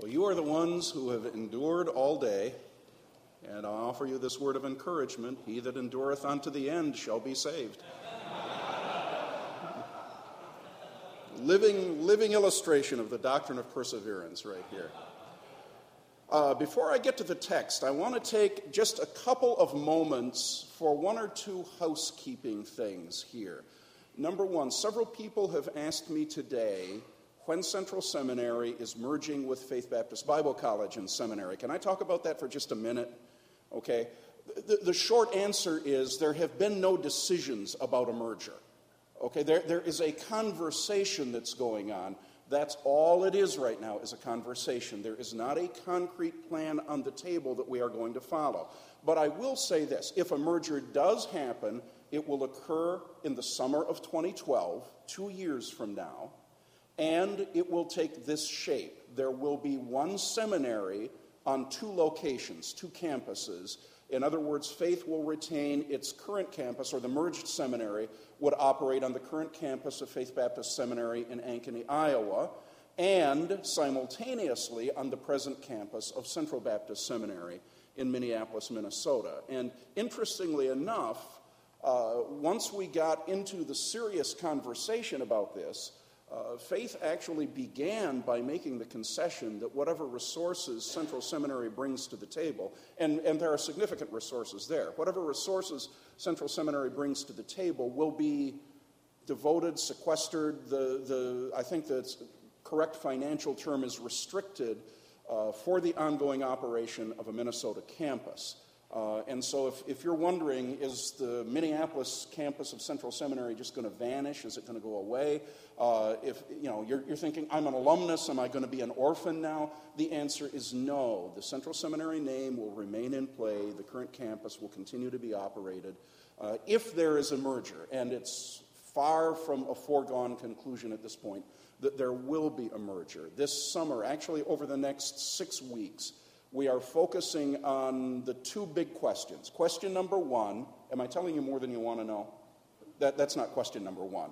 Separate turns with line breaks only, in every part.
Well, you are the ones who have endured all day, and I offer you this word of encouragement: he that endureth unto the end shall be saved. Living illustration of the doctrine of perseverance right here. Before I get to the text, I want to take just a couple of moments for one or two housekeeping things here. Number one, several people have asked me today when Central Seminary is merging with Faith Baptist Bible College and Seminary. Can I talk about that for just a minute? Okay. The short answer is there have been no decisions about a merger. Okay, there is a conversation that's going on. That's all it is right now, is a conversation. There is not a concrete plan on the table that we are going to follow. But I will say this: if a merger does happen, it will occur in the summer of 2012, 2 years from now, and it will take this shape. There will be one seminary on 2 locations, 2 campuses. In other words, Faith will retain its current campus, or the merged seminary would operate on the current campus of Faith Baptist Seminary in Ankeny, Iowa, and simultaneously on the present campus of Central Baptist Seminary in Minneapolis, Minnesota. And interestingly enough, once we got into the serious conversation about this, Faith actually began by making the concession that whatever resources Central Seminary brings to the table, and there are significant resources there, whatever resources Central Seminary brings to the table will be devoted, sequestered. I think the correct financial term is restricted for the ongoing operation of a Minnesota campus. And so if you're wondering, is the Minneapolis campus of Central Seminary just going to vanish? Is it going to go away? If you're thinking, I'm an alumnus, am I going to be an orphan now? The answer is no. The Central Seminary name will remain in play. The current campus will continue to be operated. If there is a merger, and it's far from a foregone conclusion at this point, that there will be a merger. This summer, actually over the next 6 weeks, we are focusing on the 2 big questions. Question number 1, am I telling you more than you want to know? That's not question number 1.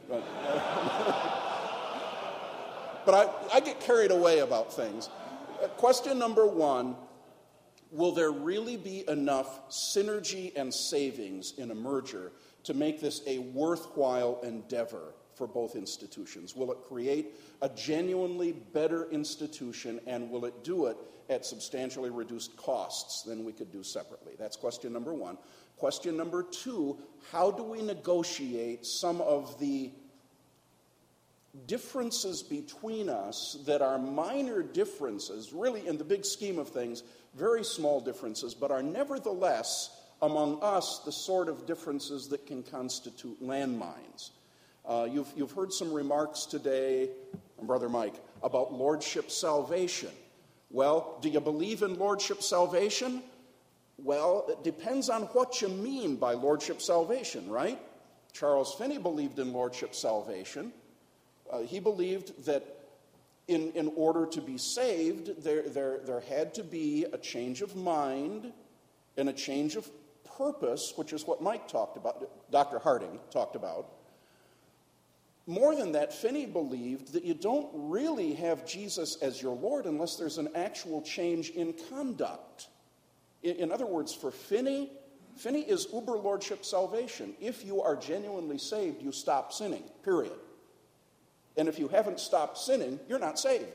But I get carried away about things. Question number 1, will there really be enough synergy and savings in a merger to make this a worthwhile endeavor for both institutions? Will it create a genuinely better institution, and will it do it at substantially reduced costs than we could do separately? That's question number 1. Question number 2, how do we negotiate some of the differences between us that are minor differences, really in the big scheme of things, very small differences, but are nevertheless among us the sort of differences that can constitute landmines? You've heard some remarks today, Brother Mike, about lordship salvation. Well, do you believe in lordship salvation? Well, it depends on what you mean by lordship salvation, right? Charles Finney believed in lordship salvation. He believed that in order to be saved, there had to be a change of mind and a change of purpose, which is what Mike talked about, Dr. Harding talked about. More than that, Finney believed that you don't really have Jesus as your Lord unless there's an actual change in conduct. In other words, for Finney is uber lordship salvation. If you are genuinely saved, you stop sinning, period. And if you haven't stopped sinning, you're not saved.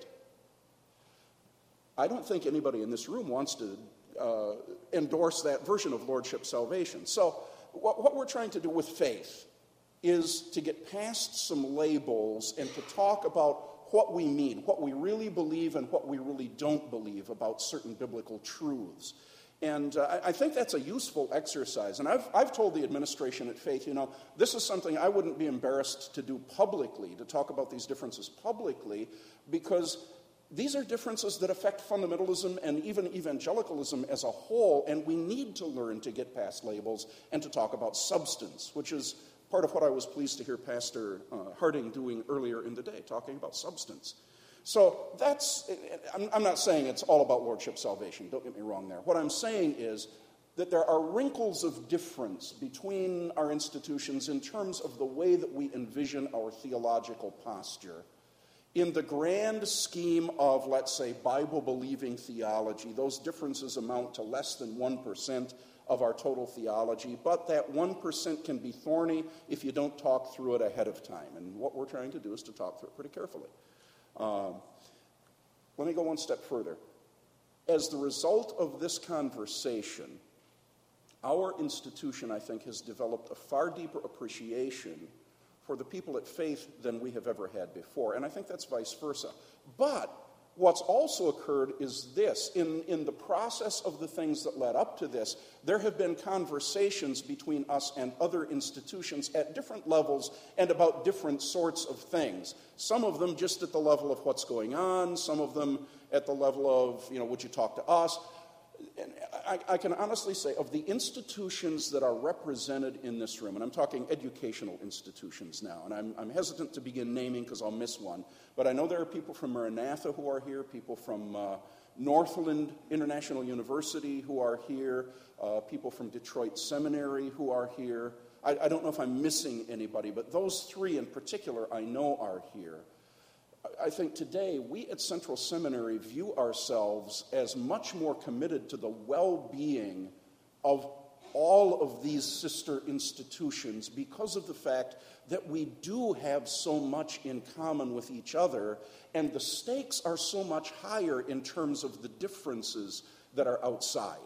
I don't think anybody in this room wants to endorse that version of lordship salvation. So what we're trying to do with Faith is to get past some labels and to talk about what we mean, what we really believe and what we really don't believe about certain biblical truths. And I think that's a useful exercise. And I've told the administration at Faith, this is something I wouldn't be embarrassed to do publicly, to talk about these differences publicly, because these are differences that affect fundamentalism and even evangelicalism as a whole, and we need to learn to get past labels and to talk about substance, which is part of what I was pleased to hear Pastor Harding doing earlier in the day, talking about substance. So I'm not saying it's all about lordship salvation, don't get me wrong there. What I'm saying is that there are wrinkles of difference between our institutions in terms of the way that we envision our theological posture. In the grand scheme of, let's say, Bible-believing theology, those differences amount to less than 1% of our total theology, but that 1% can be thorny if you don't talk through it ahead of time. And what we're trying to do is to talk through it pretty carefully. Let me go one step further. As the result of this conversation, our institution, I think, has developed a far deeper appreciation for the people at Faith than we have ever had before. And I think that's vice versa. But what's also occurred is this. In the process of the things that led up to this, there have been conversations between us and other institutions at different levels and about different sorts of things. Some of them just at the level of what's going on, some of them at the level of, would you talk to us? And I can honestly say, of the institutions that are represented in this room, and I'm talking educational institutions now, and I'm hesitant to begin naming because I'll miss one, but I know there are people from Maranatha who are here, people from Northland International University who are here, people from Detroit Seminary who are here. I don't know if I'm missing anybody, but those three in particular I know are here. I think today we at Central Seminary view ourselves as much more committed to the well-being of all of these sister institutions because of the fact that we do have so much in common with each other, and the stakes are so much higher in terms of the differences that are outside.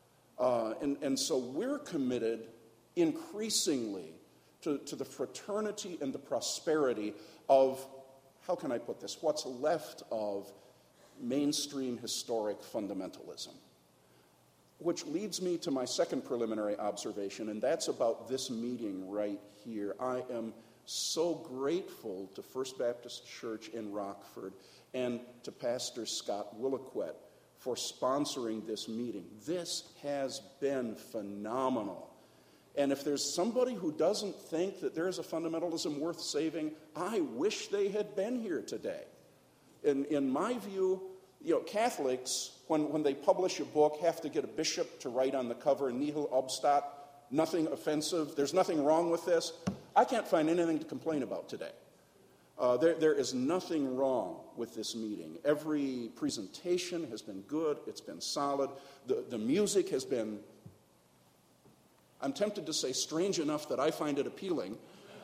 And so we're committed increasingly to the fraternity and the prosperity of, how can I put this, what's left of mainstream historic fundamentalism. Which leads me to my second preliminary observation, and that's about this meeting right here. I am so grateful to First Baptist Church in Rockford and to Pastor Scott Williquette for sponsoring this meeting. This has been phenomenal. And if there's somebody who doesn't think that there is a fundamentalism worth saving, I wish they had been here today. In my view, Catholics, when they publish a book, have to get a bishop to write on the cover, nihil obstat, nothing offensive, there's nothing wrong with this. I can't find anything to complain about today. There is nothing wrong with this meeting. Every presentation has been good, it's been solid. The music has been, I'm tempted to say, strange enough that I find it appealing.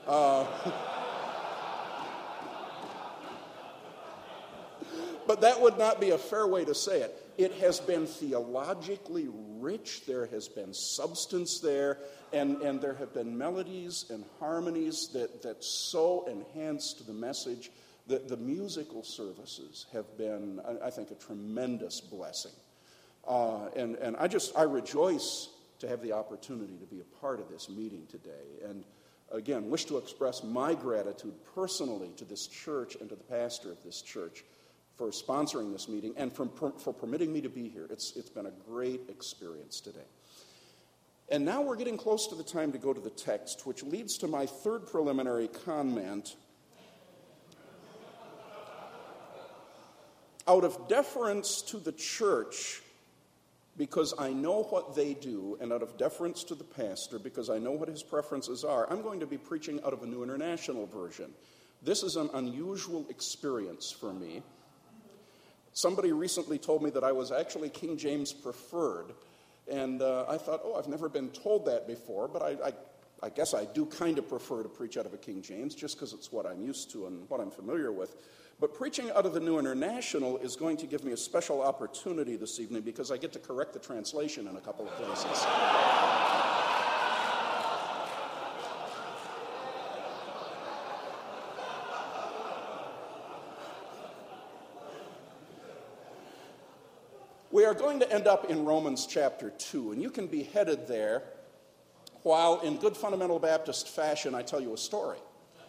But that would not be a fair way to say it. It has been theologically rich. There has been substance there. And there have been melodies and harmonies that so enhanced the message that the musical services have been, I think, a tremendous blessing. And I rejoice to have the opportunity to be a part of this meeting today. And again, wish to express my gratitude personally to this church and to the pastor of this church for sponsoring this meeting and for permitting me to be here. It's been a great experience today. And now we're getting close to the time to go to the text, which leads to my third preliminary comment. Out of deference to the church, because I know what they do, and out of deference to the pastor, because I know what his preferences are, I'm going to be preaching out of a New International Version. This is an unusual experience for me. Somebody recently told me that I was actually King James preferred, and I thought, I've never been told that before, but I guess I do kind of prefer to preach out of a King James, just because it's what I'm used to and what I'm familiar with. But preaching out of the New International is going to give me a special opportunity this evening because I get to correct the translation in a couple of places. We are going to end up in Romans chapter 2, and you can be headed there while, in good fundamental Baptist fashion, I tell you a story.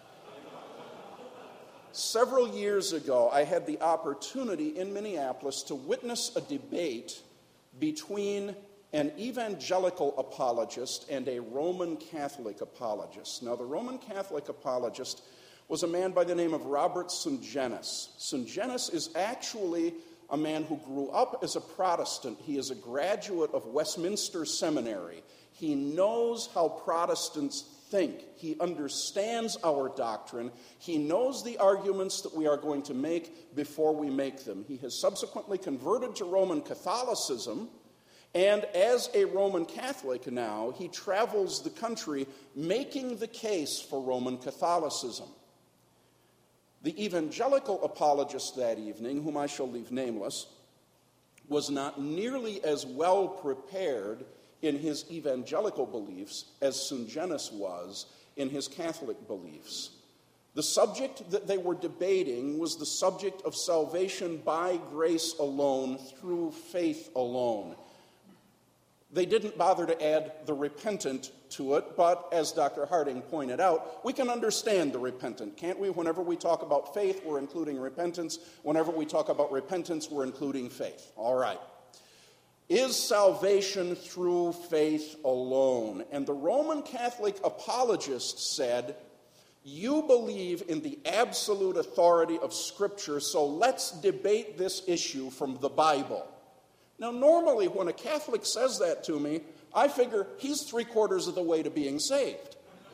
Several years ago, I had the opportunity in Minneapolis to witness a debate between an evangelical apologist and a Roman Catholic apologist. Now, the Roman Catholic apologist was a man by the name of Robert Sungenis. Sungenis is actually a man who grew up as a Protestant. He is a graduate of Westminster Seminary. He knows how Protestants think. He understands our doctrine. He knows the arguments that we are going to make before we make them. He has subsequently converted to Roman Catholicism, and as a Roman Catholic now, he travels the country making the case for Roman Catholicism. The evangelical apologist that evening, whom I shall leave nameless, was not nearly as well prepared in his evangelical beliefs as Sungenis was in his Catholic beliefs. The subject that they were debating was the subject of salvation by grace alone, through faith alone. They didn't bother to add the repentant to it, but as Dr. Harding pointed out, we can understand the repentant, can't we? Whenever we talk about faith, we're including repentance. Whenever we talk about repentance, we're including faith. All right. Is salvation through faith alone? And the Roman Catholic apologist said, you believe in the absolute authority of Scripture, so let's debate this issue from the Bible. Now, normally when a Catholic says that to me, I figure he's 3/4 of the way to being saved.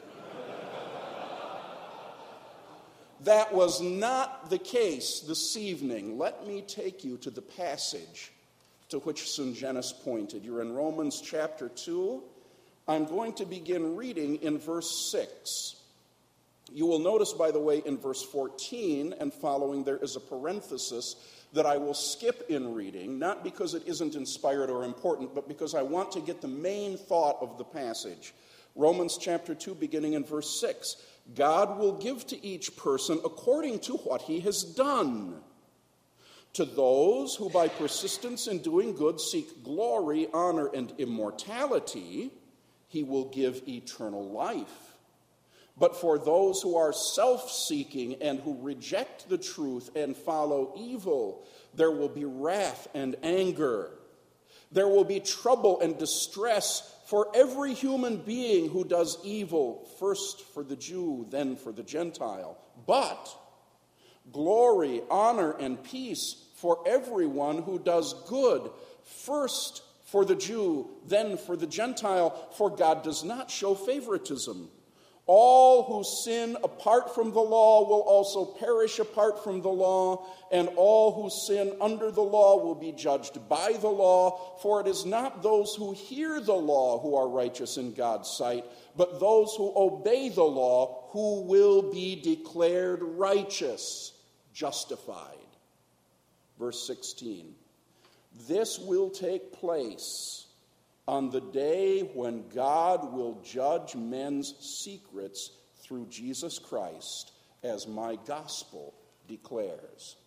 That was not the case this evening. Let me take you to the passage to which Sungenis pointed. You're in Romans chapter 2. I'm going to begin reading in verse 6. You will notice, by the way, in verse 14 and following, there is a parenthesis that I will skip in reading, not because it isn't inspired or important, but because I want to get the main thought of the passage. Romans chapter 2, beginning in verse 6. God will give to each person according to what he has done. To those who by persistence in doing good seek glory, honor, and immortality, he will give eternal life. But for those who are self-seeking and who reject the truth and follow evil, there will be wrath and anger. There will be trouble and distress for every human being who does evil, first for the Jew, then for the Gentile. But glory, honor, and peace for everyone who does good, first for the Jew, then for the Gentile, for God does not show favoritism. All who sin apart from the law will also perish apart from the law, and all who sin under the law will be judged by the law, for it is not those who hear the law who are righteous in God's sight, but those who obey the law who will be declared righteous, justified. Verse 16, this will take place on the day when God will judge men's secrets through Jesus Christ, as my gospel declares.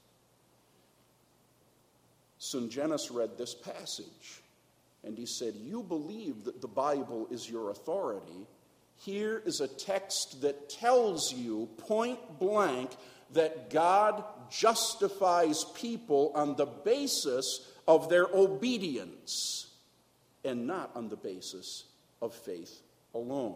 Sungenis read this passage, and he said, you believe that the Bible is your authority. Here is a text that tells you point blank that God justifies people on the basis of their obedience, and not on the basis of faith alone.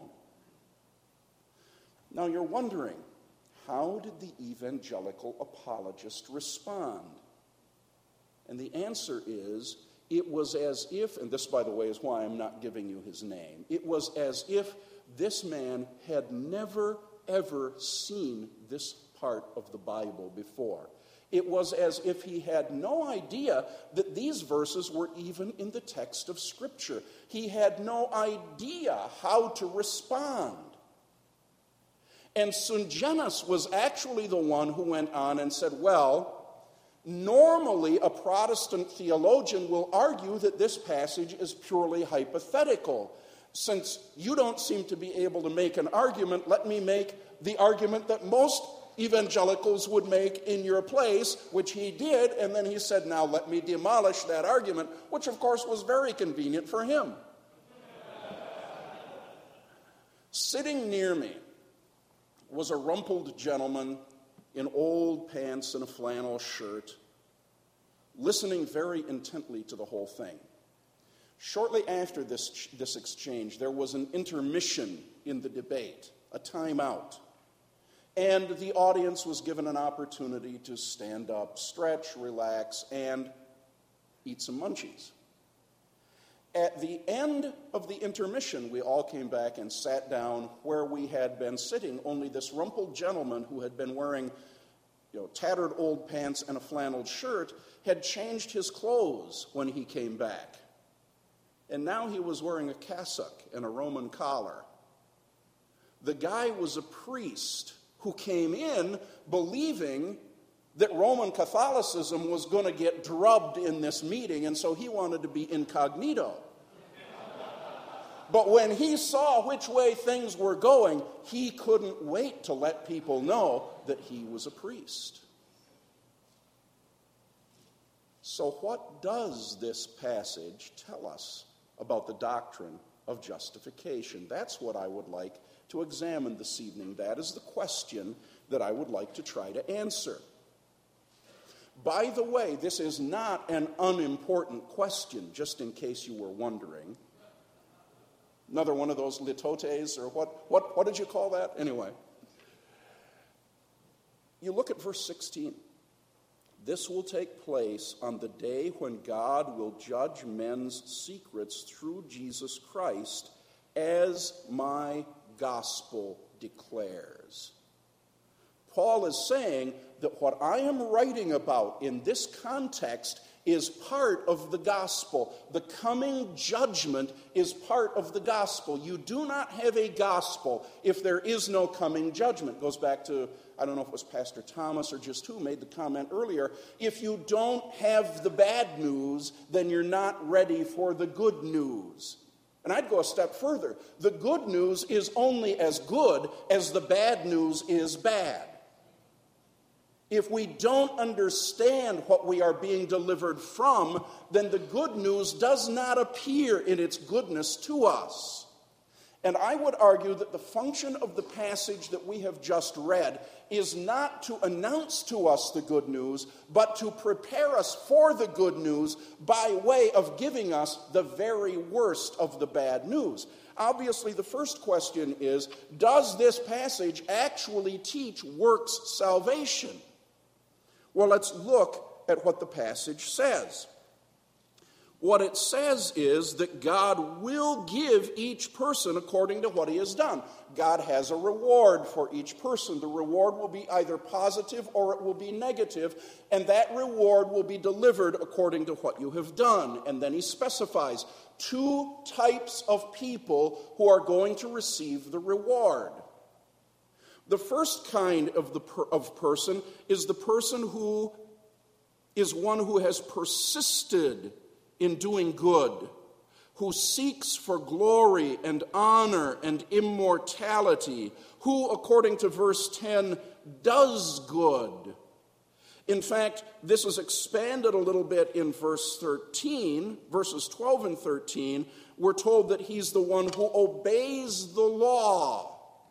Now you're wondering, how did the evangelical apologist respond? And the answer is, it was as if, and this, by the way, is why I'm not giving you his name, it was as if this man had never, ever seen this part of the Bible before. It was as if he had no idea that these verses were even in the text of Scripture. He had no idea how to respond. And Sungenis was actually the one who went on and said, well, normally a Protestant theologian will argue that this passage is purely hypothetical. Since you don't seem to be able to make an argument, let me make the argument that most evangelicals would make in your place, which he did, and then he said, now let me demolish that argument, which of course was very convenient for him. Sitting near me was a rumpled gentleman in old pants and a flannel shirt, listening very intently to the whole thing. Shortly after this exchange, there was an intermission in the debate, a timeout. And the audience was given an opportunity to stand up, stretch, relax, and eat some munchies. At the end of the intermission, we all came back and sat down where we had been sitting, only this rumpled gentleman who had been wearing tattered old pants and a flannel shirt had changed his clothes when he came back. And now he was wearing a cassock and a Roman collar. The guy was a priest who came in believing that Roman Catholicism was going to get drubbed in this meeting, and so he wanted to be incognito. But when he saw which way things were going, he couldn't wait to let people know that he was a priest. So what does this passage tell us about the doctrine of justification? That's what I would like to examine this evening. That is the question that I would like to try to answer. By the way, this is not an unimportant question, just in case you were wondering. Another one of those litotes, or what did you call that? Anyway, you look at verse 16. This will take place on the day when God will judge men's secrets through Jesus Christ, as my gospel declares. Paul is saying that what I am writing about in this context is part of the gospel. The coming judgment is part of the gospel. You do not have a gospel if there is no coming judgment. It goes back to, I don't know if it was Pastor Thomas or just who made the comment earlier, if you don't have the bad news, then you're not ready for the good news. And I'd go a step further. The good news is only as good as the bad news is bad. If we don't understand what we are being delivered from, then the good news does not appear in its goodness to us. And I would argue that the function of the passage that we have just read is not to announce to us the good news, but to prepare us for the good news by way of giving us the very worst of the bad news. Obviously, the first question is, does this passage actually teach works salvation? Well, let's look at what the passage says. What it says is that God will give each person according to what he has done. God has a reward for each person. The reward will be either positive or it will be negative, and that reward will be delivered according to what you have done. And then he specifies two types of people who are going to receive the reward. The first kind of person is the person who is one who has persisted in doing good, who seeks for glory and honor and immortality, who, according to verse 10, does good. In fact, this is expanded a little bit in verse 13, verses 12 and 13. We're told that he's the one who obeys the law.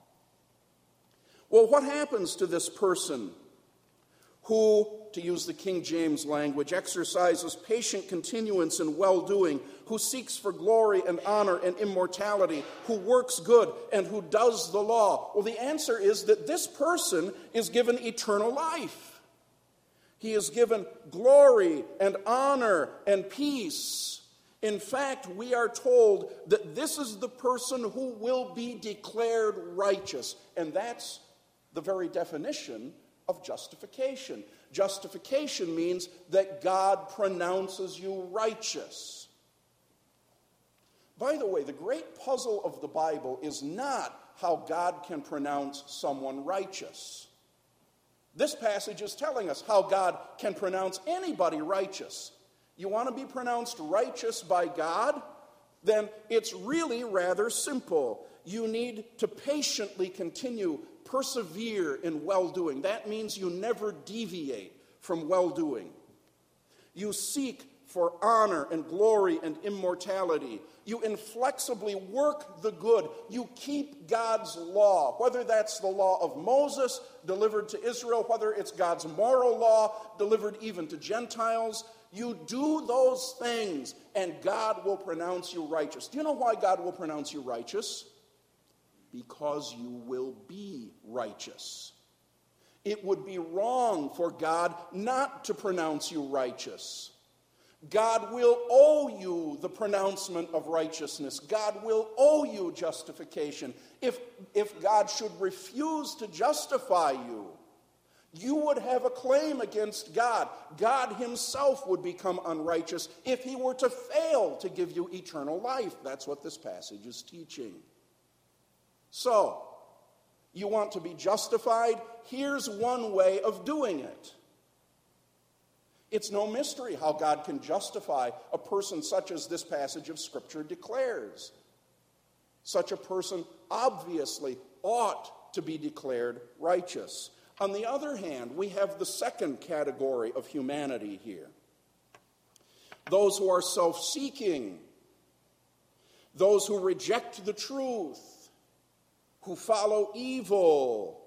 Well, what happens to this person who, to use the King James language, exercises patient continuance in well-doing, who seeks for glory and honor and immortality, who works good and who does the law? Well, the answer is that this person is given eternal life. He is given glory and honor and peace. In fact, we are told that this is the person who will be declared righteous, and that's the very definition of justification. Justification means that God pronounces you righteous. By the way, the great puzzle of the Bible is not how God can pronounce someone righteous. This passage is telling us how God can pronounce anybody righteous. You want to be pronounced righteous by God? Then it's really rather simple. You need to patiently continue, persevere in well-doing. That means you never deviate from well-doing. You seek for honor and glory and immortality. You inflexibly work the good. You keep God's law, whether that's the law of Moses delivered to Israel, whether it's God's moral law delivered even to Gentiles. You do those things, and God will pronounce you righteous. Do you know why God will pronounce you righteous? Because you will be righteous. It would be wrong for God not to pronounce you righteous. God will owe you the pronouncement of righteousness. God will owe you justification. If God should refuse to justify you, you would have a claim against God. God himself would become unrighteous if he were to fail to give you eternal life. That's what this passage is teaching. So, you want to be justified? Here's one way of doing it. It's no mystery how God can justify a person such as this passage of Scripture declares. Such a person obviously ought to be declared righteous. On the other hand, we have the second category of humanity here. Those who are self-seeking, those who reject the truth, who follow evil,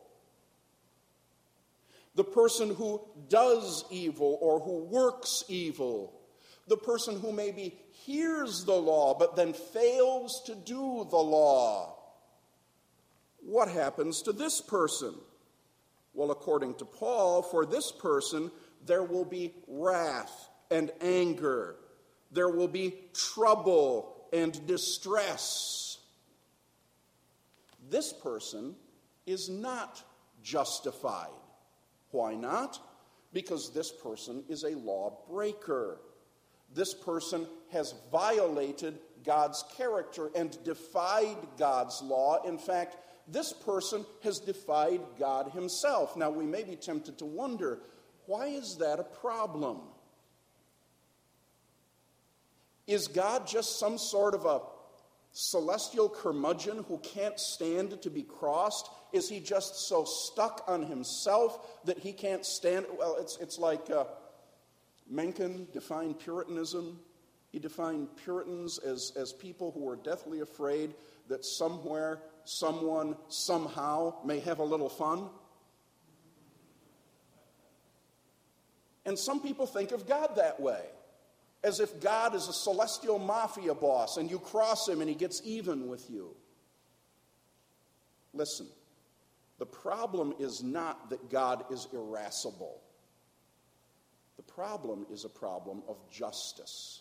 the person who does evil or who works evil, the person who maybe hears the law but then fails to do the law. What happens to this person? Well, according to Paul, for this person, there will be wrath and anger. There will be trouble and distress. This person is not justified. Why not? Because this person is a lawbreaker. This person has violated God's character and defied God's law. In fact, this person has defied God himself. Now, we may be tempted to wonder, why is that a problem? Is God just some sort of a celestial curmudgeon who can't stand to be crossed? Is he just so stuck on himself that he can't stand? Well, it's like Mencken defined Puritanism. He defined Puritans as people who were deathly afraid that somewhere, someone, somehow may have a little fun. And some people think of God that way, as if God is a celestial mafia boss and you cross him and he gets even with you. Listen, the problem is not that God is irascible. The problem is a problem of justice.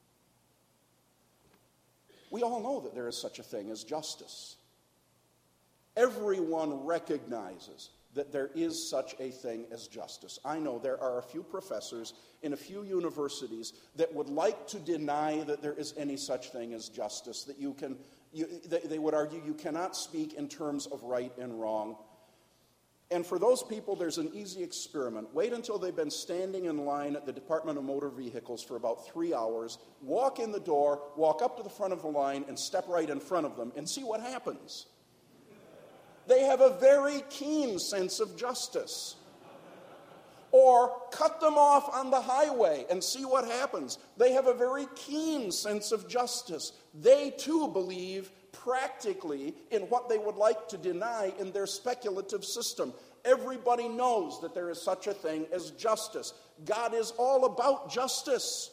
We all know that there is such a thing as justice. Everyone recognizes that there is such a thing as justice. I know there are a few professors in a few universities that would like to deny that there is any such thing as justice, that they would argue you cannot speak in terms of right and wrong. And for those people, there's an easy experiment. Wait until they've been standing in line at the Department of Motor Vehicles for about 3 hours, walk in the door, walk up to the front of the line, and step right in front of them, and see what happens. They have a very keen sense of justice. Or cut them off on the highway and see what happens. They have a very keen sense of justice. They too believe practically in what they would like to deny in their speculative system. Everybody knows that there is such a thing as justice. God is all about justice.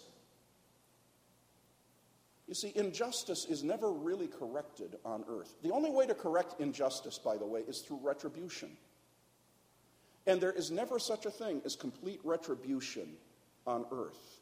You see, injustice is never really corrected on earth. The only way to correct injustice, by the way, is through retribution. And there is never such a thing as complete retribution on earth.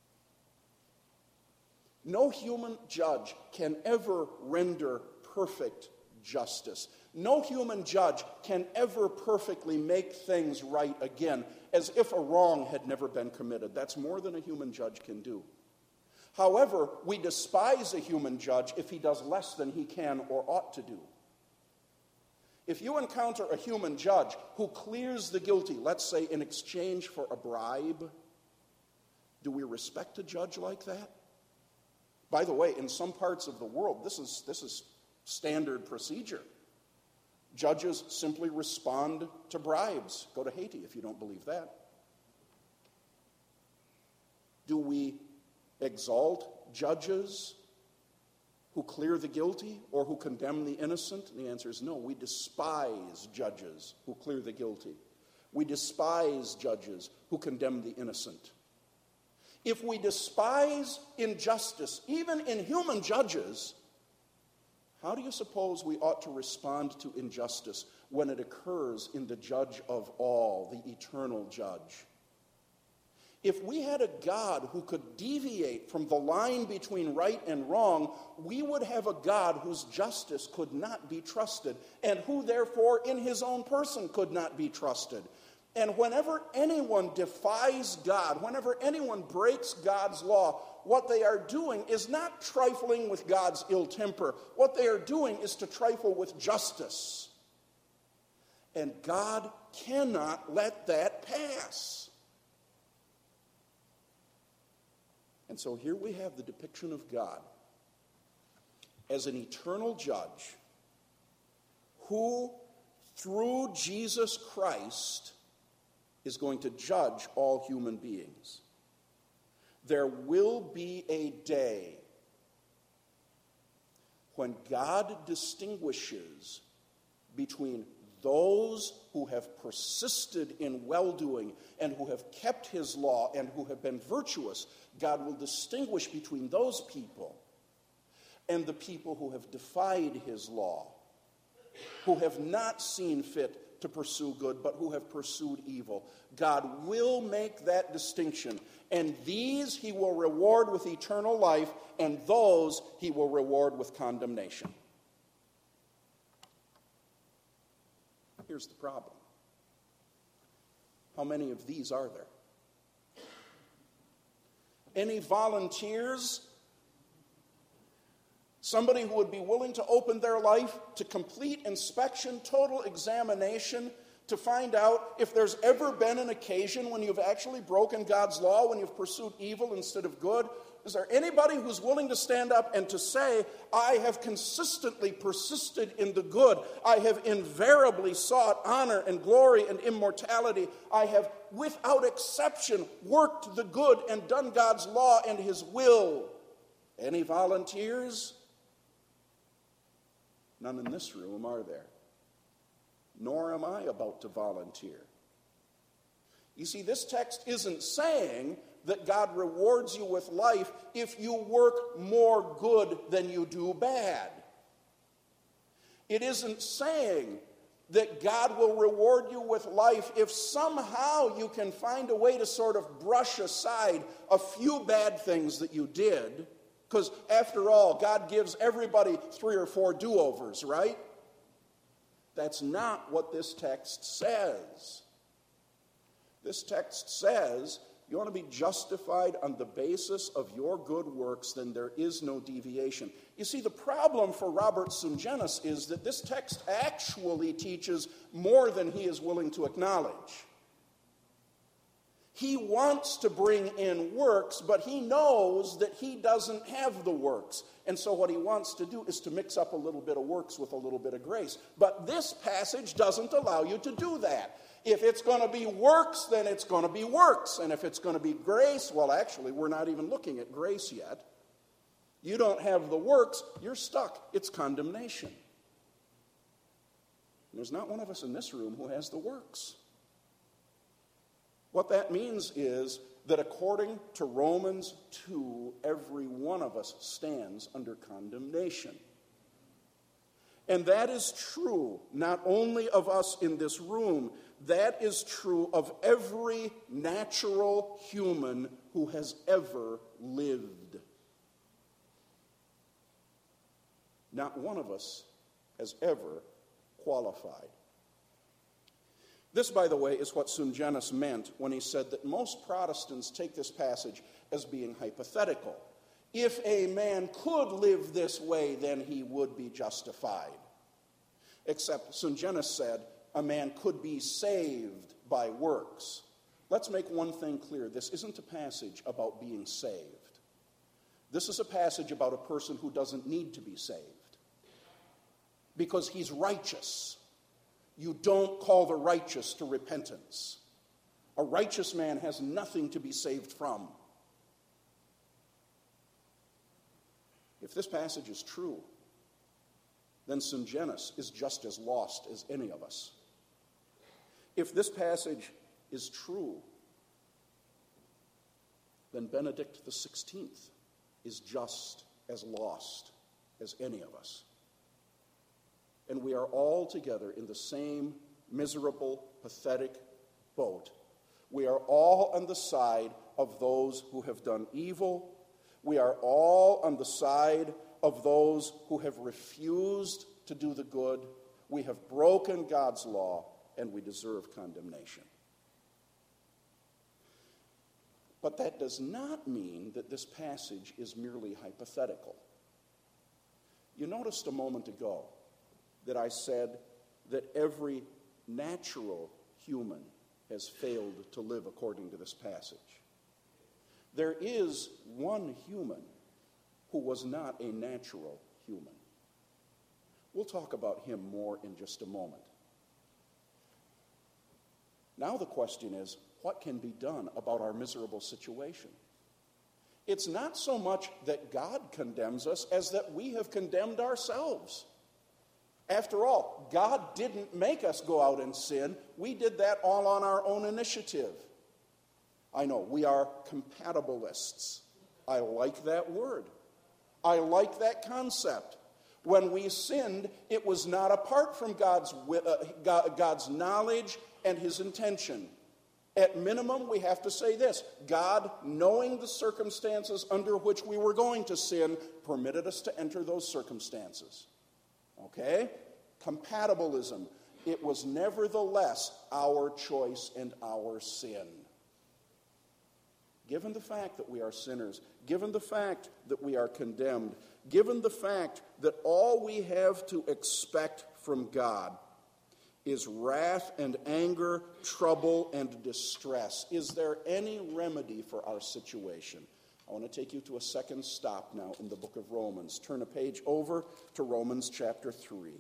No human judge can ever render perfect justice. No human judge can ever perfectly make things right again, as if a wrong had never been committed. That's more than a human judge can do. However, we despise a human judge if he does less than he can or ought to do. If you encounter a human judge who clears the guilty, let's say in exchange for a bribe, do we respect a judge like that? By the way, in some parts of the world, this is standard procedure. Judges simply respond to bribes. Go to Haiti if you don't believe that. Do we exalt judges who clear the guilty or who condemn the innocent? And the answer is no. We despise judges who clear the guilty. We despise judges who condemn the innocent. If we despise injustice, even in human judges, how do you suppose we ought to respond to injustice when it occurs in the judge of all, the eternal judge? If we had a God who could deviate from the line between right and wrong, we would have a God whose justice could not be trusted, and who therefore in his own person could not be trusted. And whenever anyone defies God, whenever anyone breaks God's law, what they are doing is not trifling with God's ill temper. What they are doing is to trifle with justice. And God cannot let that pass. And so here we have the depiction of God as an eternal judge who, through Jesus Christ, is going to judge all human beings. There will be a day when God distinguishes between those who have persisted in well-doing and who have kept his law and who have been virtuous. God will distinguish between those people and the people who have defied his law, who have not seen fit to pursue good, but who have pursued evil. God will make that distinction, and these he will reward with eternal life, and those he will reward with condemnation. Here's the problem. How many of these are there? Any volunteers? Somebody who would be willing to open their life to complete inspection, total examination, to find out if there's ever been an occasion when you've actually broken God's law, when you've pursued evil instead of good? Is there anybody who's willing to stand up and to say, I have consistently persisted in the good. I have invariably sought honor and glory and immortality. I have, without exception, worked the good and done God's law and his will. Any volunteers? None in this room, are there? Nor am I about to volunteer. You see, this text isn't saying that God rewards you with life if you work more good than you do bad. It isn't saying that God will reward you with life if somehow you can find a way to sort of brush aside a few bad things that you did. Because after all, God gives everybody 3 or 4 do-overs, right? That's not what this text says. This text says, you want to be justified on the basis of your good works, then there is no deviation. You see, the problem for Robert Sungenis is that this text actually teaches more than he is willing to acknowledge. He wants to bring in works, but he knows that he doesn't have the works. And so what he wants to do is to mix up a little bit of works with a little bit of grace. But this passage doesn't allow you to do that. If it's going to be works, then it's going to be works. And if it's going to be grace, well, actually, we're not even looking at grace yet. You don't have the works, you're stuck. It's condemnation. And there's not one of us in this room who has the works. What that means is that according to Romans 2, every one of us stands under condemnation. And that is true not only of us in this room, that is true of every natural human who has ever lived. Not one of us has ever qualified. This, by the way, is what Sungenis meant when he said that most Protestants take this passage as being hypothetical. If a man could live this way, then he would be justified. Except Sungenis said a man could be saved by works. Let's make one thing clear. This isn't a passage about being saved. This is a passage about a person who doesn't need to be saved because he's righteous. You don't call the righteous to repentance. A righteous man has nothing to be saved from. If this passage is true, then Sungenis is just as lost as any of us. If this passage is true, then Benedict XVI is just as lost as any of us. And we are all together in the same miserable, pathetic boat. We are all on the side of those who have done evil. We are all on the side of those who have refused to do the good. We have broken God's law, and we deserve condemnation. But that does not mean that this passage is merely hypothetical. You noticed a moment ago that I said that every natural human has failed to live according to this passage. There is one human who was not a natural human. We'll talk about him more in just a moment. Now the question is, what can be done about our miserable situation? It's not so much that God condemns us as that we have condemned ourselves. After all, God didn't make us go out and sin. We did that all on our own initiative. I know, we are compatibilists. I like that word. I like that concept. When we sinned, it was not apart from God's knowledge and his intention. At minimum, we have to say this: God, knowing the circumstances under which we were going to sin, permitted us to enter those circumstances. Okay? Compatibilism. It was nevertheless our choice and our sin. Given the fact that we are sinners, given the fact that we are condemned, given the fact that all we have to expect from God is wrath and anger, trouble and distress, is there any remedy for our situation? I want to take you to a second stop now in the book of Romans. Turn a page over to Romans chapter 3.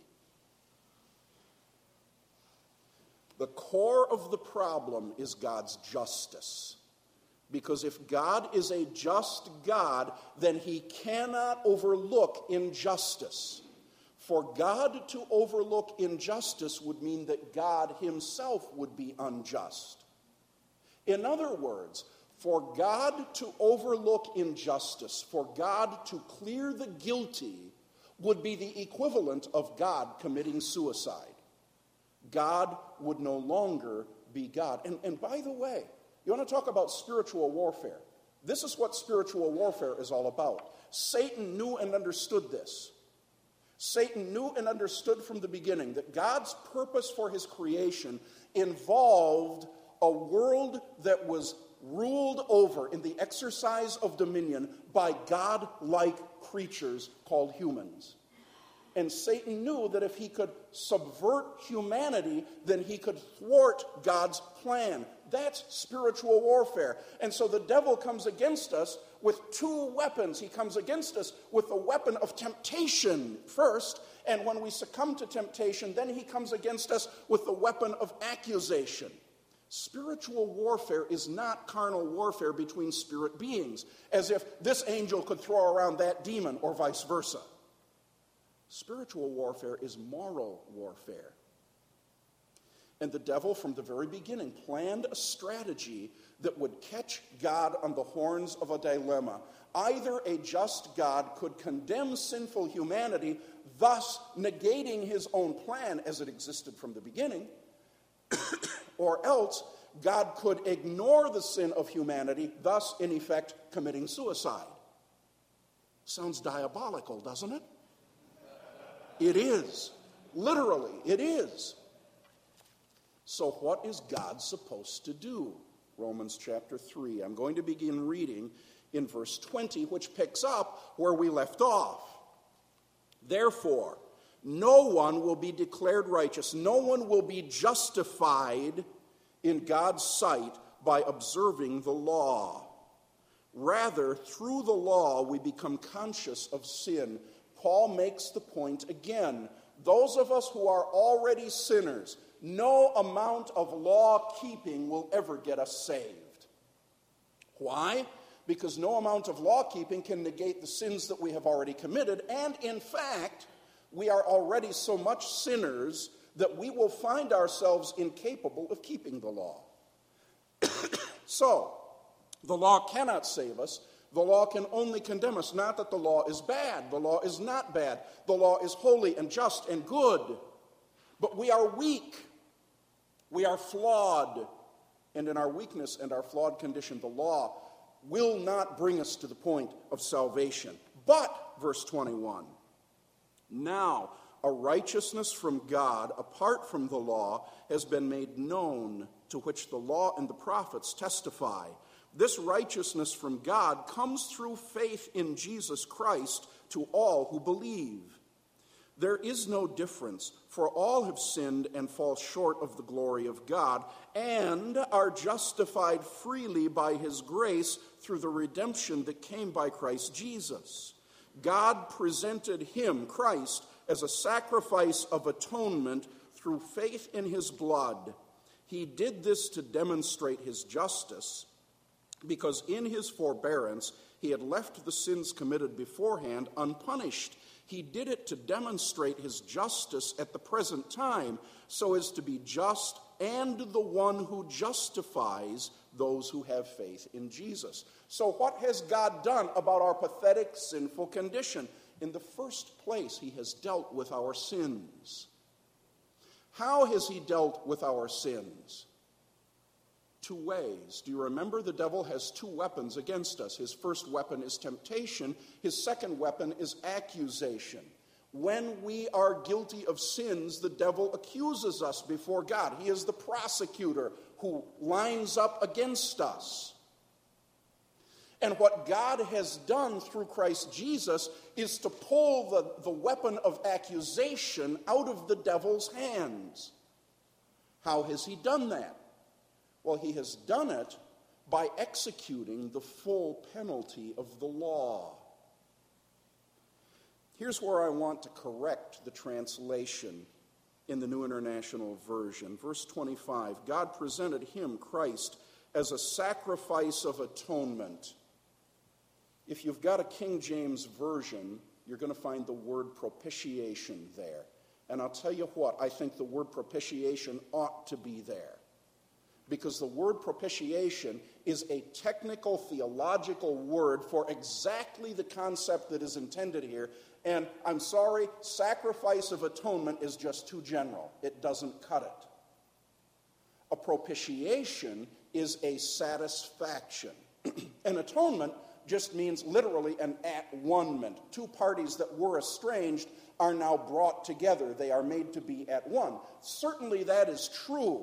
The core of the problem is God's justice. Because if God is a just God, then he cannot overlook injustice. For God to overlook injustice would mean that God himself would be unjust. In other words, for God to overlook injustice, for God to clear the guilty, would be the equivalent of God committing suicide. God would no longer be God. And by the way, you want to talk about spiritual warfare? This is what spiritual warfare is all about. Satan knew and understood this. Satan knew and understood from the beginning that God's purpose for his creation involved a world that was ruled over in the exercise of dominion by God-like creatures called humans. And Satan knew that if he could subvert humanity, then he could thwart God's plan. That's spiritual warfare. And so the devil comes against us with two weapons. He comes against us with the weapon of temptation first, and when we succumb to temptation, then he comes against us with the weapon of accusation. Spiritual warfare is not carnal warfare between spirit beings, as if this angel could throw around that demon or vice versa. Spiritual warfare is moral warfare. And the devil, from the very beginning, planned a strategy that would catch God on the horns of a dilemma. Either a just God could condemn sinful humanity, thus negating his own plan as it existed from the beginning, or else God could ignore the sin of humanity, thus, in effect, committing suicide. Sounds diabolical, doesn't it? It is. Literally, it is. So what is God supposed to do? Romans chapter 3. I'm going to begin reading in verse 20, which picks up where we left off. Therefore, no one will be declared righteous. No one will be justified in God's sight by observing the law. Rather, through the law, we become conscious of sin. Paul makes the point again. Those of us who are already sinners, no amount of law keeping will ever get us saved. Why? Because no amount of law keeping can negate the sins that we have already committed. And in fact, we are already so much sinners that we will find ourselves incapable of keeping the law. So, the law cannot save us. The law can only condemn us. Not that the law is bad. The law is not bad. The law is holy and just and good. But we are weak. We are flawed. And in our weakness and our flawed condition, the law will not bring us to the point of salvation. But, verse 21, now a righteousness from God apart from the law has been made known, to which the law and the prophets testify. This righteousness from God comes through faith in Jesus Christ to all who believe. There is no difference, for all have sinned and fall short of the glory of God, and are justified freely by his grace through the redemption that came by Christ Jesus. God presented him, Christ, as a sacrifice of atonement through faith in his blood. He did this to demonstrate his justice, because in his forbearance he had left the sins committed beforehand unpunished. He did it to demonstrate his justice at the present time, so as to be just and the one who justifies those who have faith in Jesus. So what has God done about our pathetic, sinful condition? In the first place, he has dealt with our sins. How has he dealt with our sins? Two ways. Do you remember the devil has two weapons against us? His first weapon is temptation. His second weapon is accusation. When we are guilty of sins, the devil accuses us before God. He is the prosecutor who lines up against us. And what God has done through Christ Jesus is to pull the weapon of accusation out of the devil's hands. How has he done that? Well, he has done it by executing the full penalty of the law. Here's where I want to correct the translation in the New International Version. Verse 25, God presented him, Christ, as a sacrifice of atonement. If you've got a King James Version, you're going to find the word propitiation there. And I'll tell you what, I think the word propitiation ought to be there. Because the word propitiation is a technical, theological word for exactly the concept that is intended here. And I'm sorry, sacrifice of atonement is just too general. It doesn't cut it. A propitiation is a satisfaction. An atonement just means literally an at-one-ment. Two parties that were estranged are now brought together. They are made to be at one. Certainly that is true.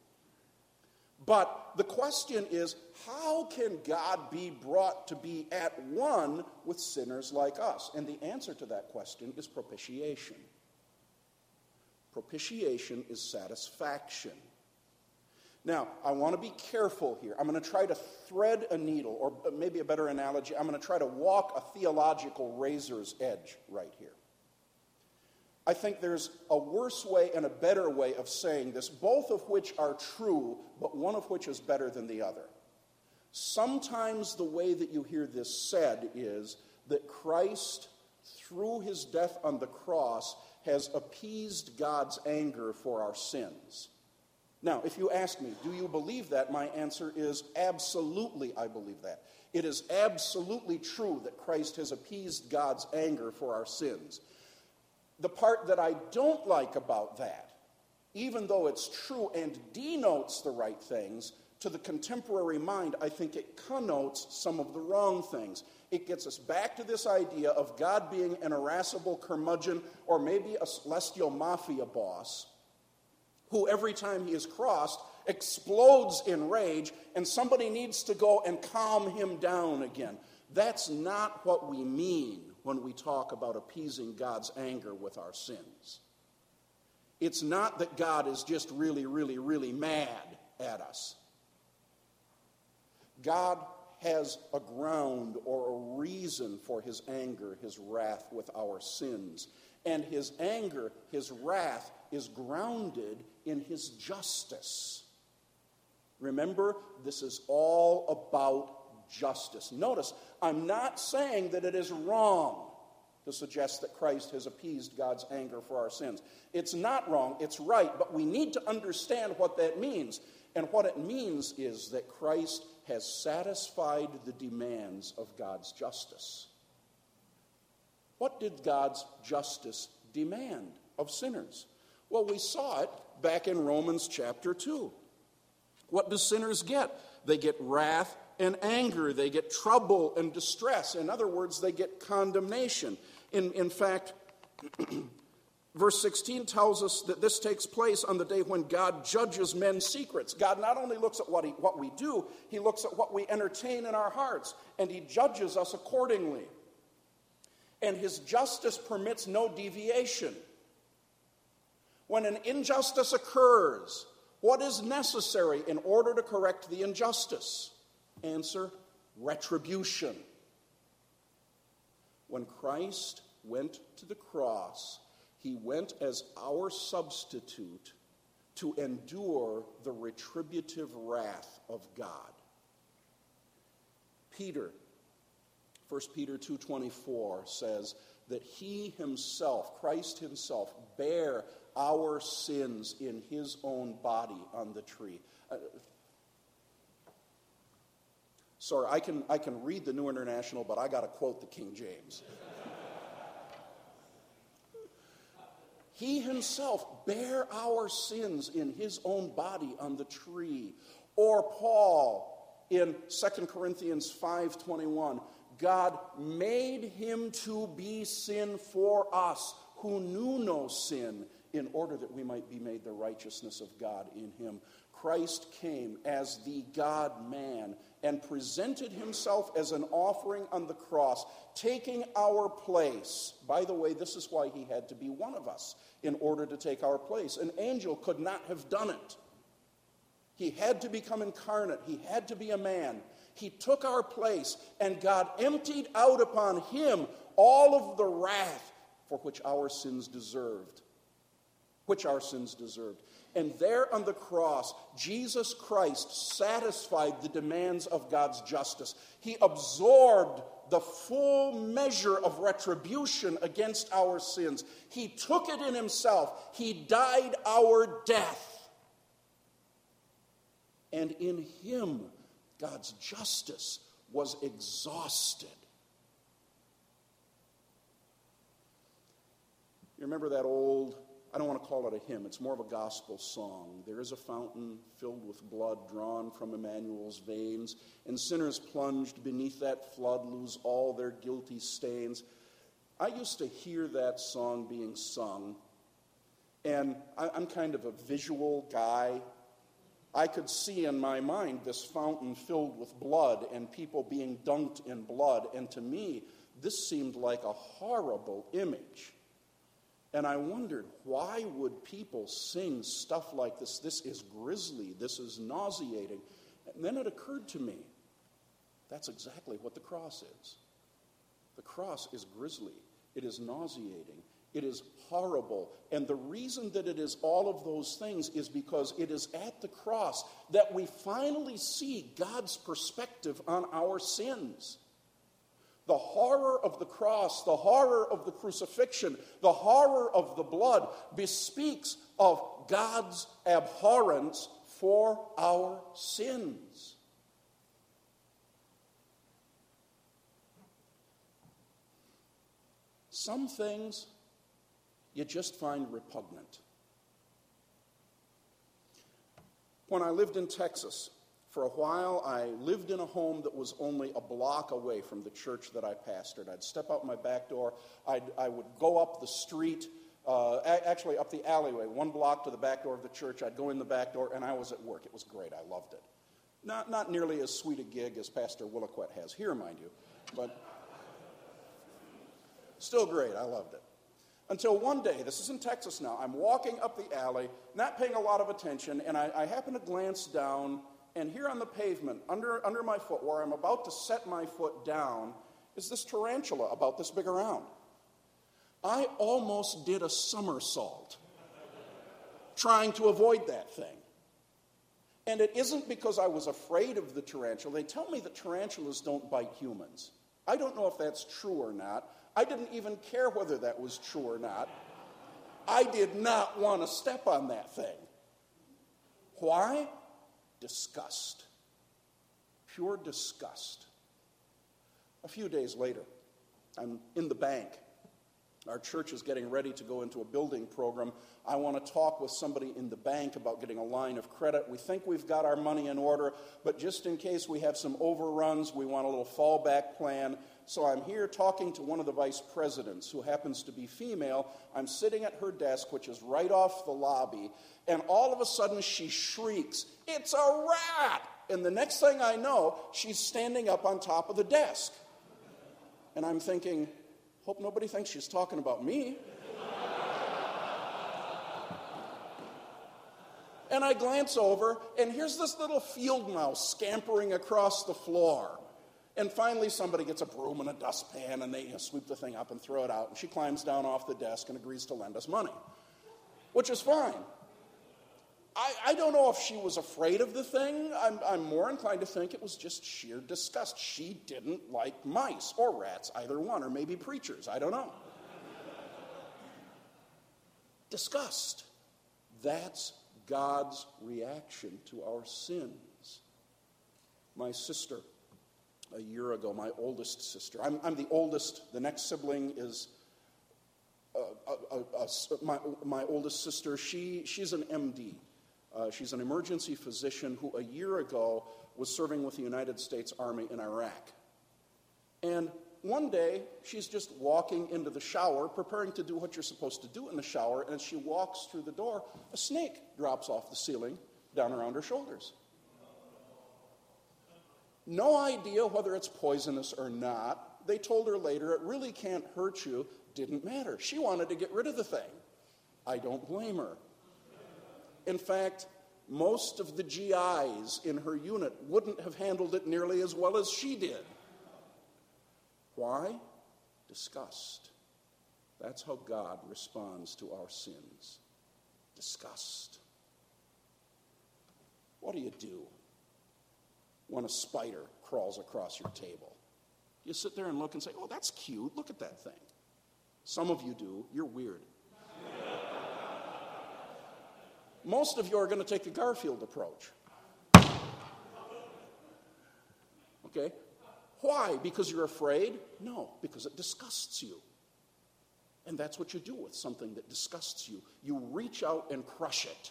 But the question is, how can God be brought to be at one with sinners like us? And the answer to that question is propitiation. Propitiation is satisfaction. Now, I want to be careful here. I'm going to try to thread a needle, or maybe a better analogy, I'm going to try to walk a theological razor's edge right here. I think there's a worse way and a better way of saying this, both of which are true, but one of which is better than the other. Sometimes the way that you hear this said is that Christ, through his death on the cross, has appeased God's anger for our sins. Now, if you ask me, do you believe that? My answer is absolutely, I believe that. It is absolutely true that Christ has appeased God's anger for our sins. The part that I don't like about that, even though it's true and denotes the right things, to the contemporary mind, I think it connotes some of the wrong things. It gets us back to this idea of God being an irascible curmudgeon or maybe a celestial mafia boss who every time he is crossed explodes in rage and somebody needs to go and calm him down again. That's not what we mean when we talk about appeasing God's anger with our sins. It's not that God is just really, really, really mad at us. God has a ground or a reason for his anger, his wrath with our sins. And his anger, his wrath, is grounded in his justice. Remember, this is all about justice. Notice, I'm not saying that it is wrong to suggest that Christ has appeased God's anger for our sins. It's not wrong, it's right, but we need to understand what that means. And what it means is that Christ has satisfied the demands of God's justice. What did God's justice demand of sinners? Well, we saw it back in Romans chapter 2. What do sinners get? They get wrath and anger. They get trouble and distress. In other words, they get condemnation. In fact, verse 16 tells us that this takes place on the day when God judges men's secrets. God not only looks at what we do, he looks at what we entertain in our hearts, and he judges us accordingly. And his justice permits no deviation. When an injustice occurs, what is necessary in order to correct the injustice? Answer, retribution. When Christ went to the cross, he went as our substitute to endure the retributive wrath of God. Peter, 1 Peter 2:24 says that he himself, Christ himself, bare our sins in his own body on the tree. Sorry, I can read the New International, but I got to quote the King James. He himself bare our sins in his own body on the tree. Or Paul in 2 Corinthians 5:21, God made him to be sin for us who knew no sin, in order that we might be made the righteousness of God in him. Christ came as the God-man and presented himself as an offering on the cross, taking our place. By the way, this is why he had to be one of us, in order to take our place. An angel could not have done it. He had to become incarnate. He had to be a man. He took our place, and God emptied out upon him all of the wrath for which our sins deserved. And there on the cross, Jesus Christ satisfied the demands of God's justice. He absorbed the full measure of retribution against our sins. He took it in himself. He died our death. And in him, God's justice was exhausted. You remember that old, I don't want to call it a hymn, it's more of a gospel song. There is a fountain filled with blood drawn from Emmanuel's veins, and sinners plunged beneath that flood lose all their guilty stains. I used to hear that song being sung, and I'm kind of a visual guy. I could see in my mind this fountain filled with blood and people being dunked in blood, and to me, this seemed like a horrible image. And I wondered, why would people sing stuff like this? This is grisly. This is nauseating. And then it occurred to me, that's exactly what the cross is. The cross is grisly. It is nauseating. It is horrible. And the reason that it is all of those things is because it is at the cross that we finally see God's perspective on our sins. The horror of the cross, the horror of the crucifixion, the horror of the blood bespeaks of God's abhorrence for our sins. Some things you just find repugnant. When I lived in Texas, for a while, I lived in a home that was only a block away from the church that I pastored. I'd step out my back door. I would go up the street, actually up the alleyway, 1 block to the back door of the church. I'd go in the back door, and I was at work. It was great. I loved it. Not nearly as sweet a gig as Pastor Williquette has here, mind you, but still great. I loved it. Until one day, this is in Texas now, I'm walking up the alley, not paying a lot of attention, and I happen to glance down. And here on the pavement, under my foot, where I'm about to set my foot down, is this tarantula about this big around. I almost did a somersault trying to avoid that thing. And it isn't because I was afraid of the tarantula. They tell me that tarantulas don't bite humans. I don't know if that's true or not. I didn't even care whether that was true or not. I did not want to step on that thing. Why? Disgust. Pure disgust. A few days later, I'm in the bank, Our church is getting ready to go into a building program. I want to talk with somebody in the bank about getting a line of credit. We think we've got our money in order, but just in case we have some overruns, we want a little fallback plan. So I'm here talking to one of the vice presidents, who happens to be female. I'm sitting at her desk, which is right off the lobby, and all of a sudden she shrieks, "It's a rat!" And the next thing I know, she's standing up on top of the desk. And I'm thinking, hope nobody thinks she's talking about me. And I glance over, and here's this little field mouse scampering across the floor. And finally somebody gets a broom and a dustpan, and they sweep the thing up and throw it out. And she climbs down off the desk and agrees to lend us money, which is fine. I don't know if she was afraid of the thing. I'm more inclined to think it was just sheer disgust. She didn't like mice or rats, either one, or maybe preachers. I don't know. Disgust. That's God's reaction to our sins. My sister, a year ago, my oldest sister, I'm the oldest. The next sibling is my oldest sister. She's an MD. She's an emergency physician who a year ago was serving with the United States Army in Iraq. And one day, she's just walking into the shower, preparing to do what you're supposed to do in the shower, and as she walks through the door, a snake drops off the ceiling down around her shoulders. No idea whether it's poisonous or not. They told her later, it really can't hurt you. Didn't matter. She wanted to get rid of the thing. I don't blame her. In fact, most of the GIs in her unit wouldn't have handled it nearly as well as she did. Why? Disgust. That's how God responds to our sins. Disgust. What do when a spider crawls across your table? You sit there and look and say, "Oh, that's cute. Look at that thing." Some of you do. You're weird. Most of you are going to take the Garfield approach. Okay? Why? Because you're afraid? No, because it disgusts you. And that's what you do with something that disgusts you. You reach out and crush it.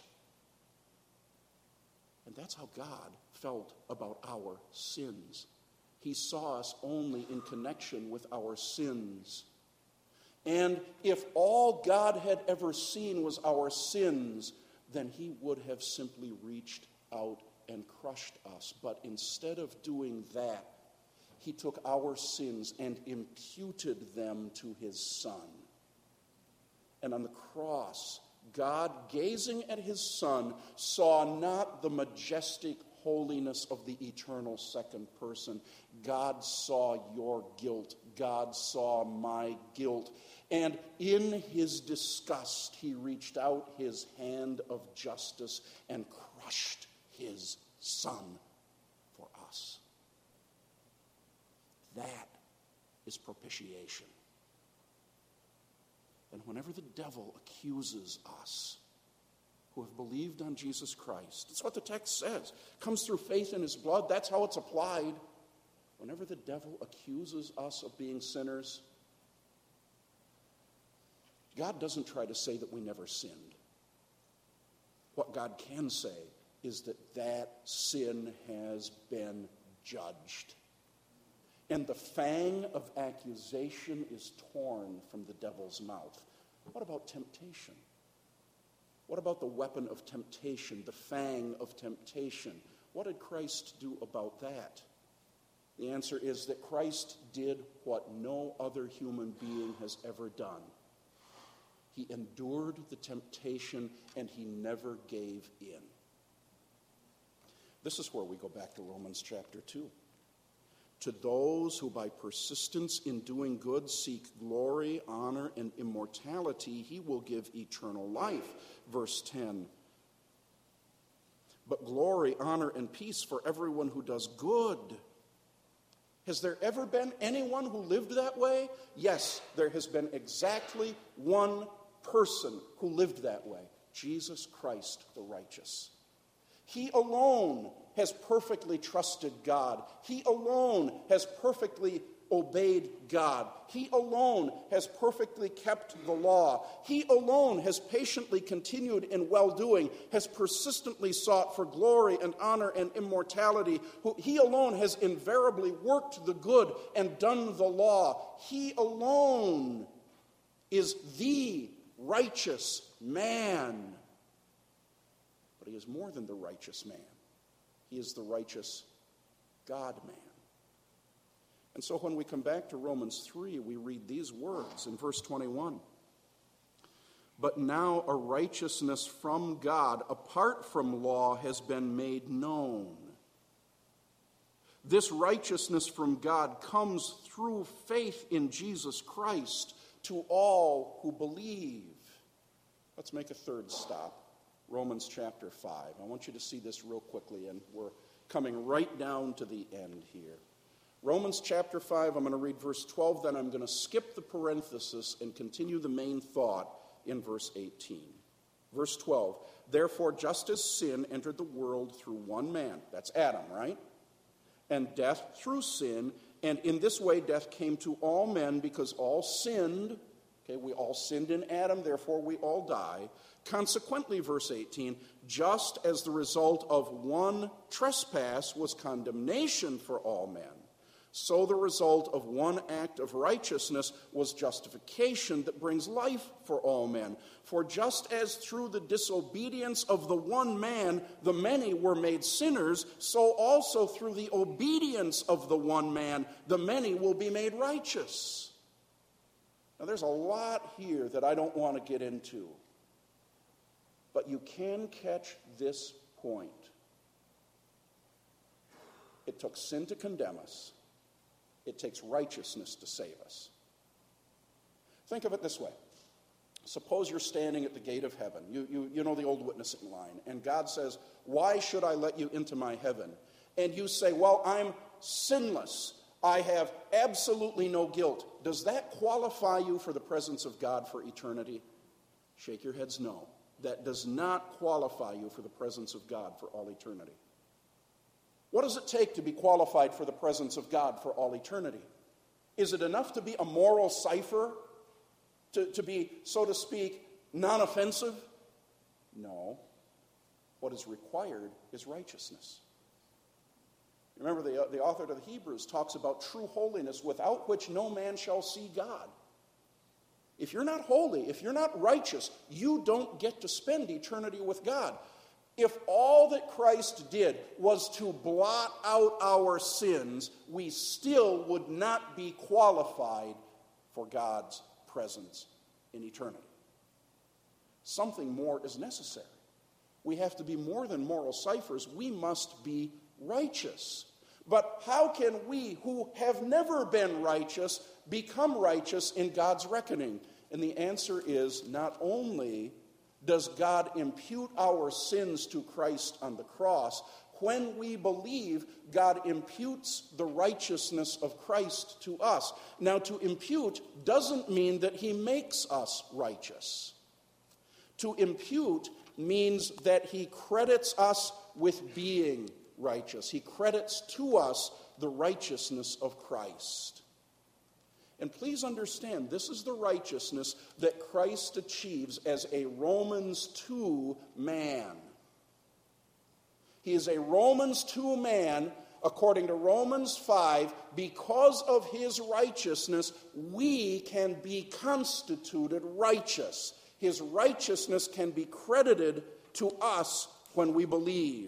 And that's how God felt about our sins. He saw us only in connection with our sins. And if all God had ever seen was our sins, then he would have simply reached out and crushed us. But instead of doing that, he took our sins and imputed them to his Son. And on the cross, God, gazing at his Son, saw not the majestic holiness of the eternal second person. God saw your guilt. God saw my guilt. And in his disgust, he reached out his hand of justice and crushed his Son for us. That is propitiation. And whenever the devil accuses us who have believed on Jesus Christ, that's what the text says, comes through faith in his blood, that's how it's applied. Whenever the devil accuses us of being sinners, God doesn't try to say that we never sinned. What God can say is that sin has been judged. And the fang of accusation is torn from the devil's mouth. What about temptation? What about the weapon of temptation, the fang of temptation? What did Christ do about that? The answer is that Christ did what no other human being has ever done. He endured the temptation and he never gave in. This is where we go back to Romans chapter 2. To those who by persistence in doing good seek glory, honor, and immortality, he will give eternal life. Verse 10. But glory, honor, and peace for everyone who does good. Has there ever been anyone who lived that way? Yes, there has been exactly one person who lived that way. Jesus Christ the righteous. He alone has perfectly trusted God. He alone has perfectly obeyed God. He alone has perfectly kept the law. He alone has patiently continued in well-doing, has persistently sought for glory and honor and immortality. He alone has invariably worked the good and done the law. He alone is the righteous man. But he is more than the righteous man. He is the righteous God-man. And so when we come back to Romans 3, we read these words in verse 21. But now a righteousness from God, apart from law, has been made known. This righteousness from God comes through faith in Jesus Christ to all who believe. Let's make a third stop. Romans chapter 5. I want you to see this real quickly, and we're coming right down to the end here. Romans chapter 5, I'm going to read verse 12, then I'm going to skip the parenthesis and continue the main thought in verse 18. Verse 12, therefore just as sin entered the world through one man, that's Adam, right? And death through sin, and in this way death came to all men because all sinned. Okay, we all sinned in Adam, therefore we all die. Consequently, verse 18, just as the result of one trespass was condemnation for all men, so the result of one act of righteousness was justification that brings life for all men. For just as through the disobedience of the one man the many were made sinners, so also through the obedience of the one man the many will be made righteous. Now there's a lot here that I don't want to get into, but you can catch this point. It took sin to condemn us. It takes righteousness to save us. Think of it this way. Suppose you're standing at the gate of heaven. You know the old witnessing line. And God says, why should I let you into my heaven? And you say, well, I'm sinless. I have absolutely no guilt. Does that qualify you for the presence of God for eternity? Shake your heads no. That does not qualify you for the presence of God for all eternity. What does it take to be qualified for the presence of God for all eternity? Is it enough to be a moral cipher? To be, so to speak, non-offensive? No. What is required is righteousness. Remember, the author to the Hebrews talks about true holiness, without which no man shall see God. If you're not holy, if you're not righteous, you don't get to spend eternity with God. If all that Christ did was to blot out our sins, we still would not be qualified for God's presence in eternity. Something more is necessary. We have to be more than moral ciphers. We must be righteous. But how can we, who have never been righteous, become righteous in God's reckoning? And the answer is, not only does God impute our sins to Christ on the cross, when we believe, God imputes the righteousness of Christ to us. Now, to impute doesn't mean that he makes us righteous. To impute means that he credits us with being righteous. He credits to us the righteousness of Christ. And please understand, this is the righteousness that Christ achieves as a Romans 2 man. He is a Romans 2 man, according to Romans 5. Because of his righteousness, we can be constituted righteous. His righteousness can be credited to us when we believe.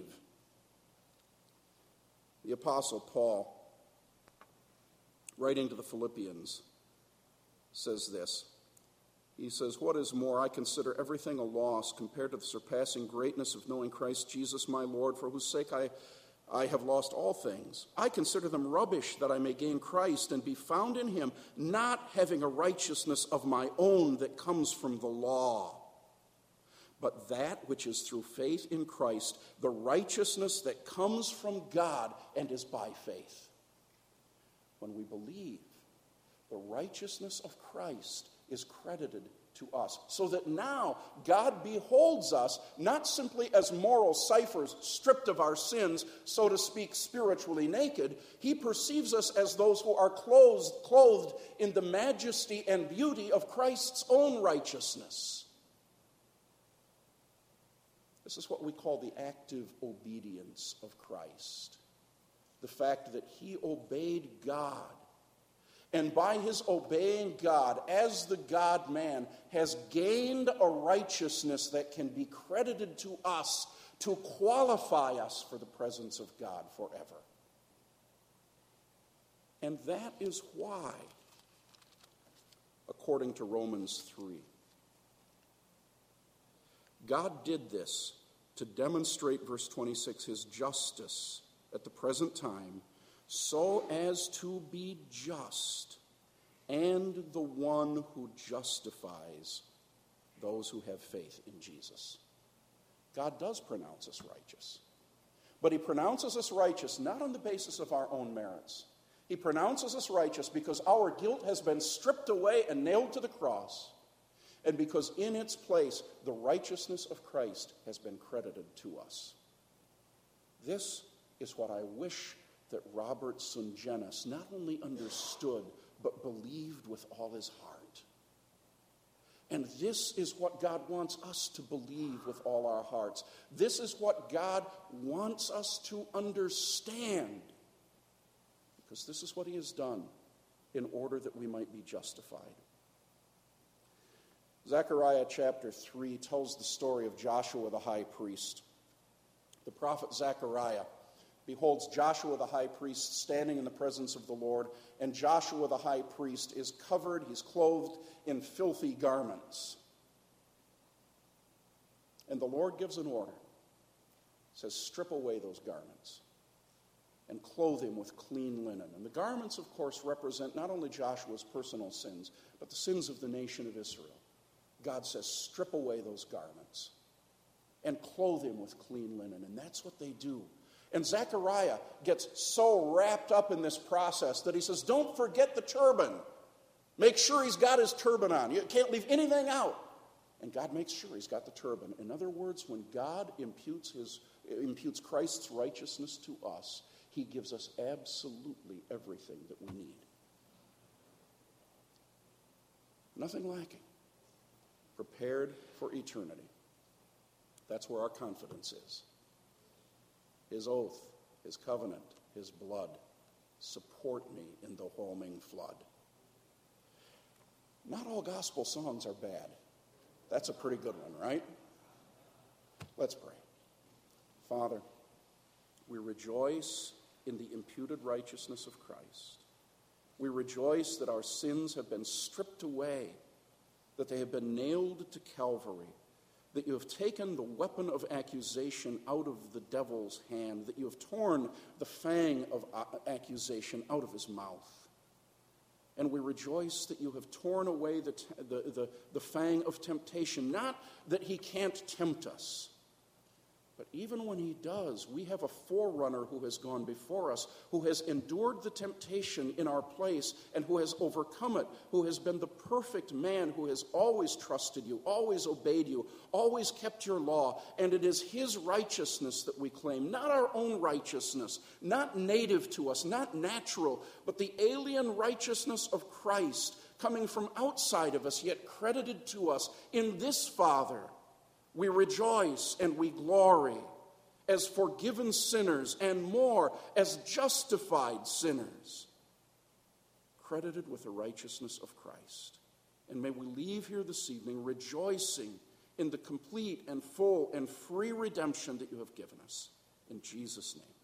The Apostle Paul, writing to the Philippians, says this. He says, what is more, I consider everything a loss compared to the surpassing greatness of knowing Christ Jesus my Lord, for whose sake I have lost all things. I consider them rubbish that I may gain Christ and be found in him, not having a righteousness of my own that comes from the law, but that which is through faith in Christ, the righteousness that comes from God and is by faith. When we believe, the righteousness of Christ is credited to us, so that now God beholds us not simply as moral ciphers stripped of our sins, so to speak, spiritually naked. He perceives us as those who are clothed in the majesty and beauty of Christ's own righteousness. This is what we call the active obedience of Christ. The fact that he obeyed God, and by his obeying God, as the God-man, has gained a righteousness that can be credited to us to qualify us for the presence of God forever. And that is why, according to Romans 3, God did this to demonstrate, verse 26, his justice at the present time, so as to be just and the one who justifies those who have faith in Jesus. God does pronounce us righteous. But he pronounces us righteous not on the basis of our own merits. He pronounces us righteous because our guilt has been stripped away and nailed to the cross, and because in its place the righteousness of Christ has been credited to us. This is what I wish that Robert Sungenis not only understood, but believed with all his heart. And this is what God wants us to believe with all our hearts. This is what God wants us to understand, because this is what he has done in order that we might be justified. Zechariah chapter 3 tells the story of Joshua the high priest. The prophet Zechariah beholds Joshua the high priest standing in the presence of the Lord, and Joshua the high priest is covered, he's clothed in filthy garments. And the Lord gives an order. He says, strip away those garments and clothe him with clean linen. And the garments, of course, represent not only Joshua's personal sins, but the sins of the nation of Israel. God says, strip away those garments and clothe him with clean linen. And that's what they do. And Zechariah gets so wrapped up in this process that he says, don't forget the turban. Make sure he's got his turban on. You can't leave anything out. And God makes sure he's got the turban. In other words, when God imputes Christ's righteousness to us, he gives us absolutely everything that we need. Nothing lacking. Prepared for eternity. That's where our confidence is. His oath, his covenant, his blood, support me in the whelming flood. Not all gospel songs are bad. That's a pretty good one, right? Let's pray. Father, we rejoice in the imputed righteousness of Christ. We rejoice that our sins have been stripped away, that they have been nailed to Calvary, that you have taken the weapon of accusation out of the devil's hand, that you have torn the fang of accusation out of his mouth. And we rejoice that you have torn away the fang of temptation, not that he can't tempt us, but even when he does, we have a forerunner who has gone before us, who has endured the temptation in our place and who has overcome it, who has been the perfect man who has always trusted you, always obeyed you, always kept your law. And it is his righteousness that we claim, not our own righteousness, not native to us, not natural, but the alien righteousness of Christ coming from outside of us, yet credited to us in this Father. We rejoice and we glory as forgiven sinners and more as justified sinners, credited with the righteousness of Christ. And may we leave here this evening rejoicing in the complete and full and free redemption that you have given us. In Jesus' name.